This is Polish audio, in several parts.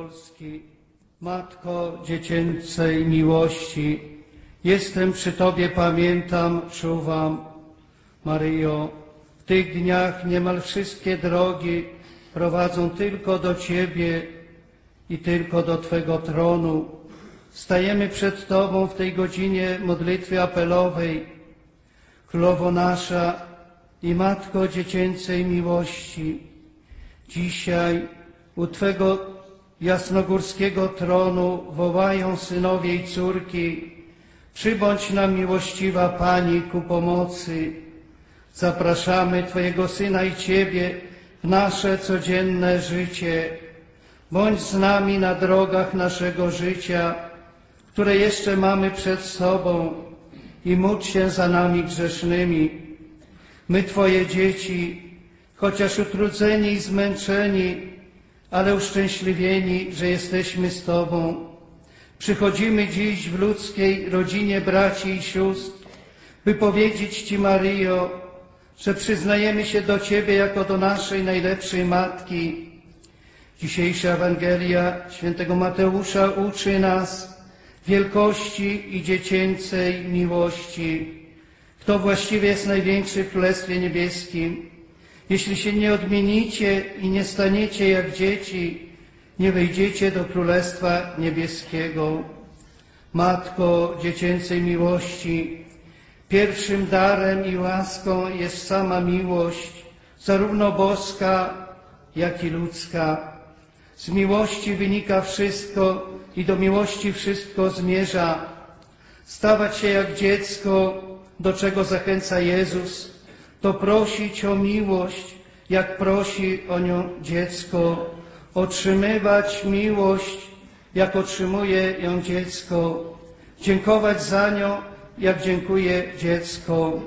Polski, Matko Dziecięcej miłości, jestem przy Tobie, pamiętam, czuwam. Maryjo, w tych dniach niemal wszystkie drogi prowadzą tylko do Ciebie i tylko do Twego tronu. Stajemy przed Tobą w tej godzinie modlitwy apelowej. Królowo nasza i Matko Dziecięcej miłości, dzisiaj u Twego jasnogórskiego tronu wołają synowie i córki: przybądź nam, miłościwa Pani, ku pomocy. Zapraszamy Twojego Syna i Ciebie w nasze codzienne życie. Bądź z nami na drogach naszego życia, które jeszcze mamy przed sobą, i módl się za nami grzesznymi. My, Twoje dzieci, chociaż utrudzeni i zmęczeni, ale uszczęśliwieni, że jesteśmy z Tobą, przychodzimy dziś w ludzkiej rodzinie braci i sióstr, by powiedzieć Ci, Maryjo, że przyznajemy się do Ciebie jako do naszej najlepszej Matki. Dzisiejsza Ewangelia świętego Mateusza uczy nas wielkości i dziecięcej miłości. Kto właściwie jest największy w Królestwie Niebieskim? Jeśli się nie odmienicie i nie staniecie jak dzieci, nie wejdziecie do Królestwa Niebieskiego. Matko Dziecięcej miłości, pierwszym darem i łaską jest sama miłość, zarówno boska, jak i ludzka. Z miłości wynika wszystko i do miłości wszystko zmierza. Stawać się jak dziecko, do czego zachęca Jezus, to prosić o miłość, jak prosi o nią dziecko. Otrzymywać miłość, jak otrzymuje ją dziecko. Dziękować za nią, jak dziękuje dziecko.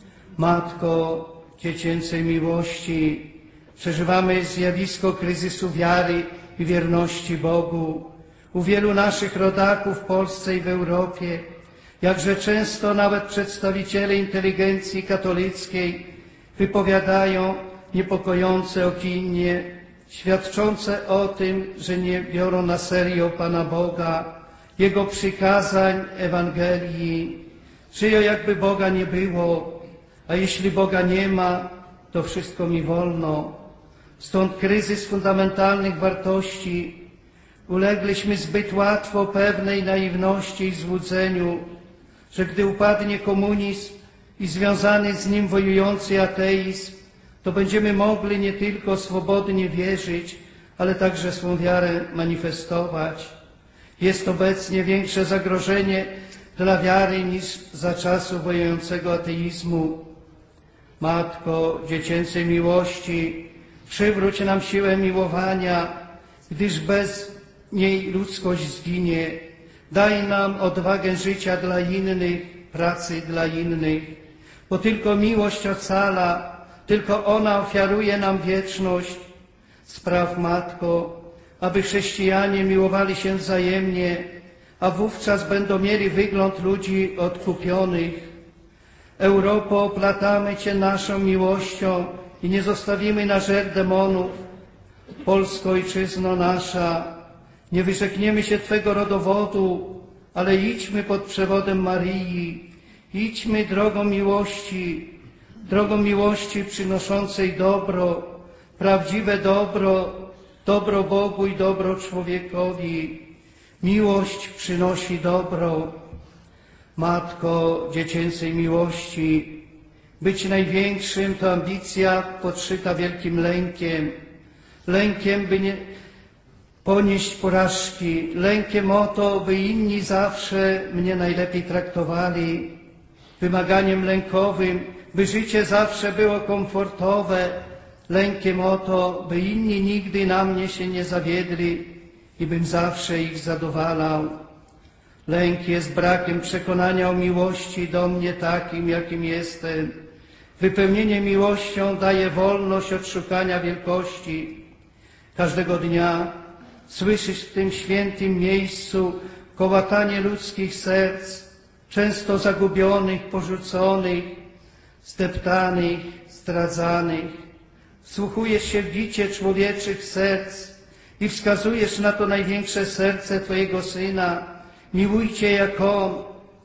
Matko Dziecięcej miłości, przeżywamy zjawisko kryzysu wiary i wierności Bogu. U wielu naszych rodaków w Polsce i w Europie, jakże często nawet przedstawiciele inteligencji katolickiej wypowiadają niepokojące opinie, świadczące o tym, że nie biorą na serio Pana Boga, Jego przykazań, Ewangelii. Żyją, jakby Boga nie było, a jeśli Boga nie ma, to wszystko mi wolno. Stąd kryzys fundamentalnych wartości. Ulegliśmy zbyt łatwo pewnej naiwności i złudzeniu, że gdy upadnie komunizm i związany z nim wojujący ateizm, to będziemy mogli nie tylko swobodnie wierzyć, ale także swą wiarę manifestować. Jest obecnie większe zagrożenie dla wiary niż za czasów wojującego ateizmu. Matko Dziecięcej miłości, przywróć nam siłę miłowania, gdyż bez niej ludzkość zginie. Daj nam odwagę życia dla innych, pracy dla innych, bo tylko miłość ocala, tylko ona ofiaruje nam wieczność. Spraw, Matko, aby chrześcijanie miłowali się wzajemnie, a wówczas będą mieli wygląd ludzi odkupionych. Europo, oplatamy Cię naszą miłością i nie zostawimy na żer demonów. Polsko, ojczyzno nasza, nie wyrzekniemy się Twego rodowodu, ale idźmy pod przewodem Maryi. Idźmy drogą miłości przynoszącej dobro, prawdziwe dobro, dobro Bogu i dobro człowiekowi. Miłość przynosi dobro. Matko Dziecięcej miłości, być największym to ambicja podszyta wielkim lękiem. Lękiem, by nie ponieść porażki, lękiem o to, by inni zawsze mnie najlepiej traktowali, wymaganiem lękowym, by życie zawsze było komfortowe, lękiem o to, by inni nigdy na mnie się nie zawiedli i bym zawsze ich zadowalał. Lęk jest brakiem przekonania o miłości do mnie takim, jakim jestem. Wypełnienie miłością daje wolność od szukania wielkości. Każdego dnia słyszysz w tym świętym miejscu kołatanie ludzkich serc, często zagubionych, porzuconych, zdeptanych, zdradzanych. Wsłuchujesz się w bicie człowieczych serc i wskazujesz na to największe serce Twojego Syna. Miłujcie jak On.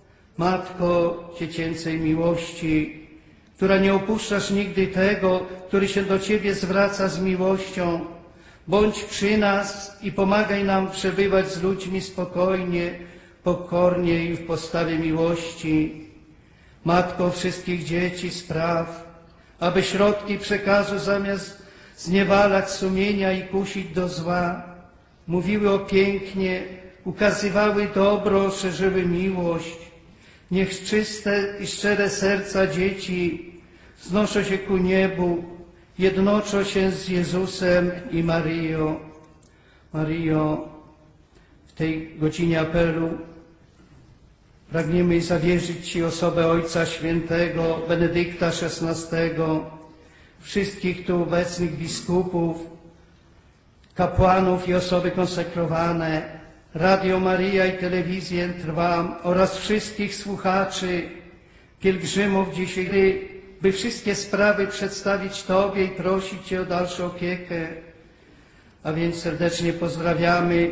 Matko dziecięcej miłości, która nie opuszczasz nigdy tego, który się do Ciebie zwraca z miłością. Bądź przy nas i pomagaj nam przebywać z ludźmi spokojnie, pokornie i w postawie miłości. Matko wszystkich dzieci, spraw, aby środki przekazu zamiast zniewalać sumienia i kusić do zła, mówiły o pięknie, ukazywały dobro, szerzyły miłość. Niech czyste i szczere serca dzieci wznoszą się ku niebu, jednoczą się z Jezusem i Maryją. Maryjo, w tej godzinie apelu pragniemy zawierzyć Ci osobę Ojca Świętego Benedykta XVI, wszystkich tu obecnych biskupów, kapłanów i osoby konsekrowane, Radio Maryja i Telewizję Trwam oraz wszystkich słuchaczy, pielgrzymów dzisiaj, by wszystkie sprawy przedstawić Tobie i prosić Cię o dalszą opiekę. A więc serdecznie pozdrawiamy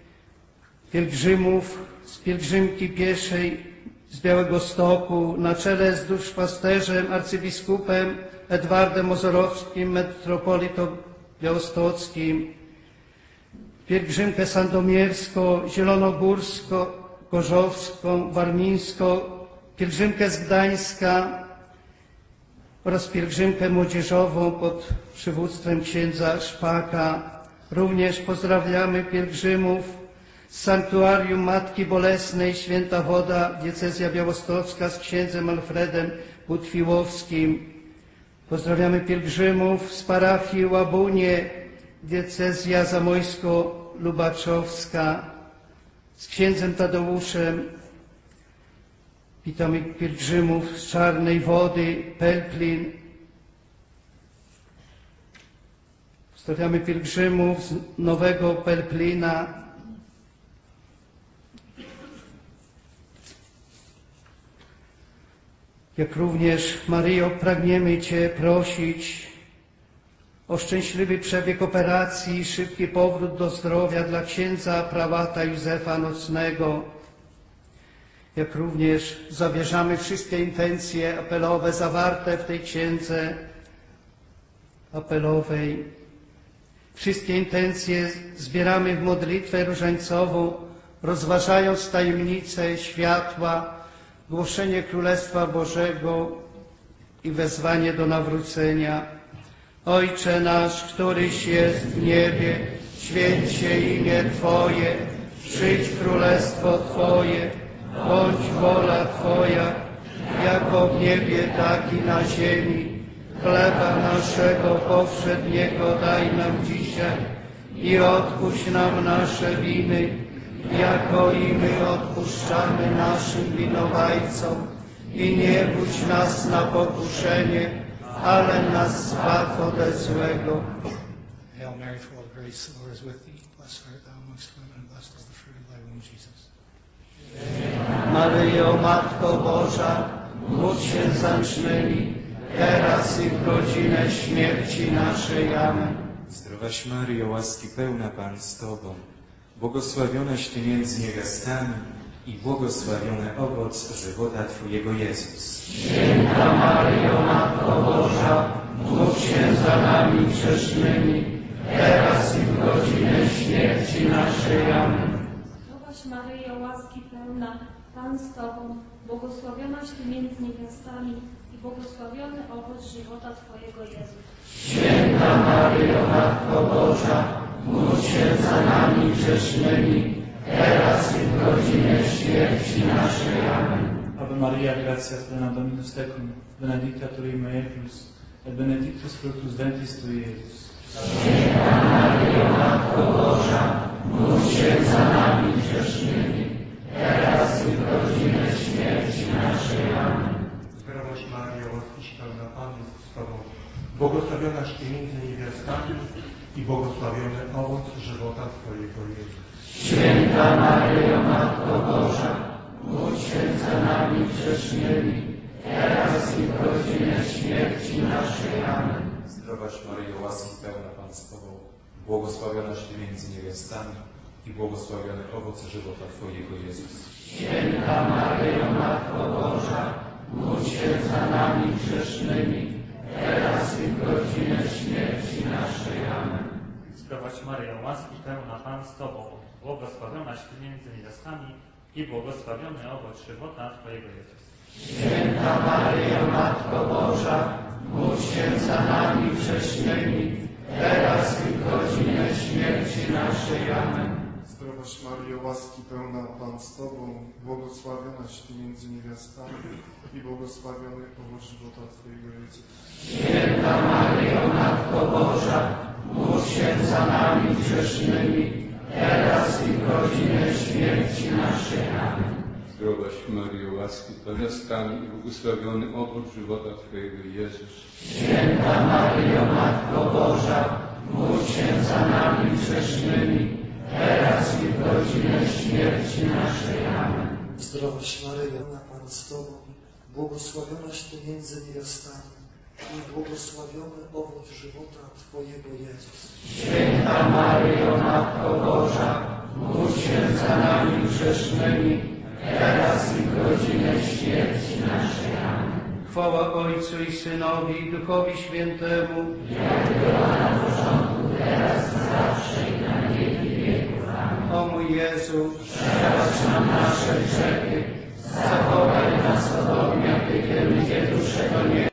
pielgrzymów z pielgrzymki pieszej z Białegostoku na czele z duszpasterzem arcybiskupem Edwardem Ozorowskim, metropolitą białostockim, pielgrzymkę sandomierską, zielonogórsko, gorzowską, warmińską, pielgrzymkę z Gdańska oraz pielgrzymkę młodzieżową pod przywództwem księdza Szpaka. Również pozdrawiamy pielgrzymów z Sanktuarium Matki Bolesnej Święta Woda, diecezja białostocka z księdzem Alfredem Butwiłowskim. Pozdrawiamy pielgrzymów z parafii Łabunie, diecezja zamojsko-lubaczowska z księdzem Tadeuszem. Witamy pielgrzymów z Czarnej Wody, Pelplin. Pozdrawiamy pielgrzymów z Nowego Pelplina. Jak również, Maryjo, pragniemy Cię prosić o szczęśliwy przebieg operacji i szybki powrót do zdrowia dla księdza prałata Józefa Nocnego. Jak również zawierzamy wszystkie intencje apelowe zawarte w tej księdze apelowej. Wszystkie intencje zbieramy w modlitwę różańcową, rozważając tajemnicę światła, głoszenie Królestwa Bożego i wezwanie do nawrócenia. Ojcze nasz, któryś jest w niebie, święć się imię Twoje, przyjdź królestwo Twoje, bądź wola Twoja, jako w niebie, tak i na ziemi. Chleba naszego powszedniego daj nam dzisiaj i odpuść nam nasze winy, jako i my odpuszczamy naszym winowajcom. I nie budź nas na pokuszenie, ale nas zbaw ode złego. Hail Mary, full of grace, the Lord is with thee. Blessed art thou amongst women, and blessed is the fruit of thy womb, Jesus. Maryjo, Matko Boża, módl się za grzesznymi, teraz i w godzinę śmierci naszej. Amen. Zdrowaś Maryjo, łaski pełna Pan z Tobą, błogosławionaś Ty między niewiastami i błogosławiony owoc żywota Twojego Jezus. Święta Maryjo, Matko Boża, módl się za nami grzesznymi, teraz i w godzinę śmierci naszej. Amen. Zdrowaś Maryjo, łaski pełna, Pan z Tobą, błogosławionaś Ty między niewiastami i błogosławiony owoc żywota Twojego Jezus. Święta Maryjo, Matko Boża, módl się za nami grzesznymi, teraz i w godzinę śmierci naszej. Amen. Ave Maria, gratia plena Dominus tecum, benedicta tu in mulieribus, et benedictus fructus ventris Tui, Iesus. Święta Maryjo, Matko Boża, módl się za nami grzesznymi, teraz i w godzinę śmierci naszej. Amen. Zdrowaś Maryjo, łaski pełna Pan jest z Tobą, błogosławionaś Ty między niewiastami i błogosławiony owoc żywota Twojego Jezus. Święta Maryjo, Matko Boża, módl się za nami grzesznymi, teraz i w godzinę śmierci naszej. Amen. Zdrowaś Maryjo, łaski pełna Pan z Tobą, Błogosławionaś Ty między niewiastami i błogosławiony owoc żywota Twojego, Jezus. Święta Maryjo, Matko Boża, módl się za nami grzesznymi, teraz i w godzinę śmierci naszej. Amen. Zdrowaś Maryjo, łaski pełna Pan z Tobą, błogosławionaś Ty między niewiastami i błogosławiony owoc żywota Twojego, Jezus. Święta Maryjo, Matko Boża, módl się za nami grzesznymi, teraz i w godzinę śmierci naszej. Amen. Zdrowaś Maryjo, łaski pełna Pan z Tobą, błogosławionaś Ty między niewiastami i błogosławiony owoc żywota Twojego, Jezus. Święta Maryjo, Matko Boża, módl się za nami grzesznymi, teraz i w godzinę śmierci naszej. Amen. Zdrowaś Maryjo, łaski pełna z Panem i błogosławiony owoc żywota Twojego, Jezus. Święta Maryjo, Matko Boża, módl się za nami grzesznymi, teraz i w godzinę śmierci naszej. Amen. Zdrowaś Maryjo, Pan z Tobą, błogosławionaś Ty między niewiastami i błogosławiony owoc żywota Twojego, Jezus. Święta Maryjo, Matko Boża, módl się za nami grzesznymi, teraz i w godzinę śmierci naszej. Amen. Chwała Ojcu i Synowi i Duchowi Świętemu, jak była na początku, teraz i zawsze i na wieki wieków. Amen. O mój Jezu, przebacz nam nasze grzechy, zachowaj nas od ognia piekielnych, dusze do nieba.